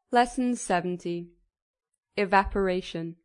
Lesson 70. Evaporation.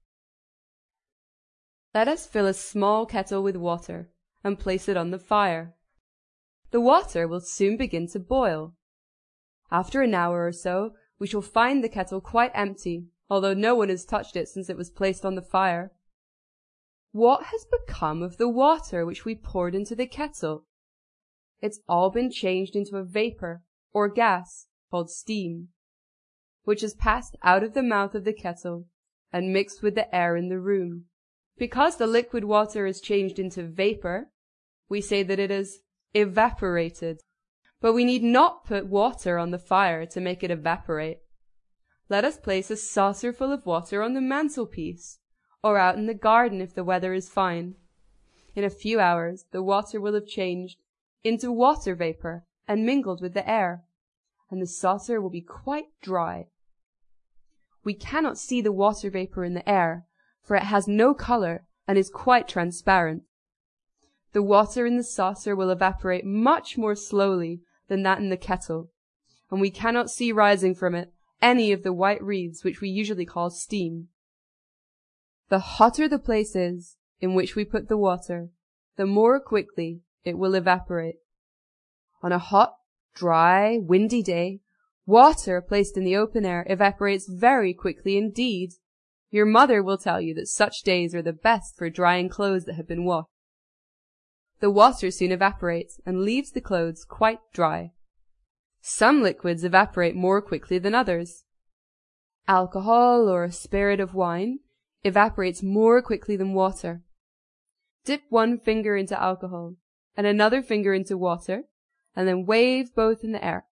Let us fill a small kettle with water and place it on the fire. The water will soon begin to boil. After an hour or so, we shall find the kettle quite empty, although no one has touched it since it was placed on the fire. What has become of the water which we poured into the kettle? It's all been changed into a vapor or gas called steam, which has passed out of the mouth of the kettle and mixed with the air in the room. Because the liquid water is changed into vapor, we say that it is evaporated. But we need not put water on the fire to make it evaporate. Let us place a saucer full of water on the mantelpiece, or out in the garden if the weather is fine. In a few hours the water will have changed into water vapor and mingled with the air, and the saucer will be quite dry. We cannot see the water vapor in the air, for it has no color and is quite transparent. The water in the saucer will evaporate much more slowly than that in the kettle, and we cannot see rising from it any of the white wreaths which we usually call steam. The hotter the place is in which we put the water, the more quickly it will evaporate. On a hot, dry, windy day, water placed in the open air evaporates very quickly indeed. Your mother will tell you that such days are the best for drying clothes that have been washed. The water soon evaporates and leaves the clothes quite dry. Some liquids evaporate more quickly than others. Alcohol or a spirit of wine evaporates more quickly than water. Dip one finger into alcohol and another finger into water, and then wave both in the air.